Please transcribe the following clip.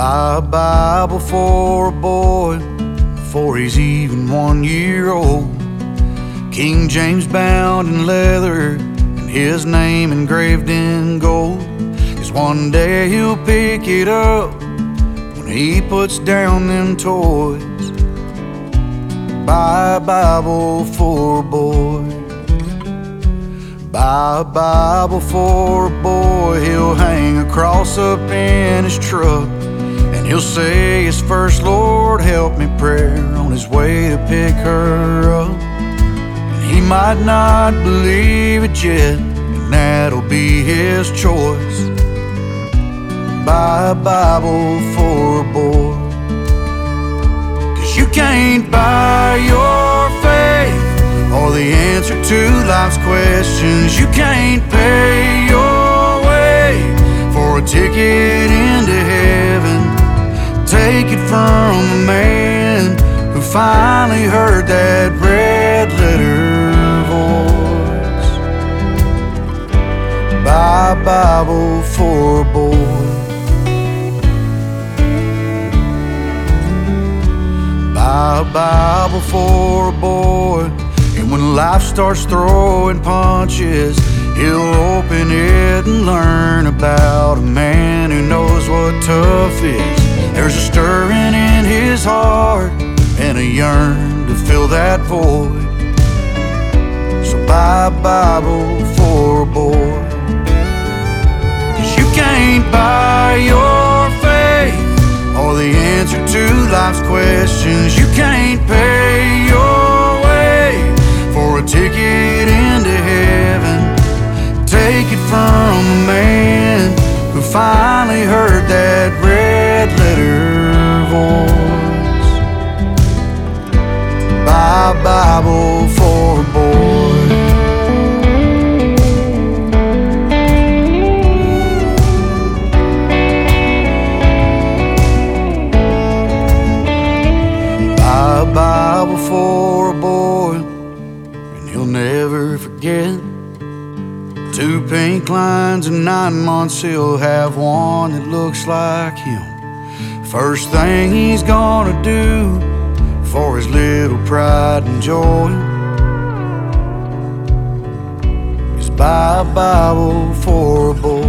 Buy a Bible for a boy before he's even 1 year old. King James bound in leather and his name engraved in gold. 'Cause one day he'll pick it up when he puts down them toys. Buy a Bible for a boy. Buy a Bible for a boy. He'll hang a cross up in his truck, and he'll say his first "Lord help me" prayer on his way to pick her up. And he might not believe it yet, and that'll be his choice. Buy a Bible for a boy. 'Cause you can't buy your faith or the answer to life's questions. You can't pay your way for a ticket into heaven. Take it from a man who finally heard that red letter voice. Buy a Bible for a boy. Buy a Bible for a boy. And when life starts throwing punches, he'll open it and learn about a man who knows what tough is. There's a stirring in his heart and a yearn to fill that void. So buy a Bible for a boy. 'Cause you can't buy your faith or the answer to life's questions. You can't pay your way for a ticket into heaven. Take it from a man who finally heard that red letter voice. Buy a Bible for a boy. Buy a Bible for a boy, and he'll never forget. 2 pink lines in 9 months, he'll have one that looks like him. First thing he's gonna do for his little pride and joy is buy a Bible for a boy.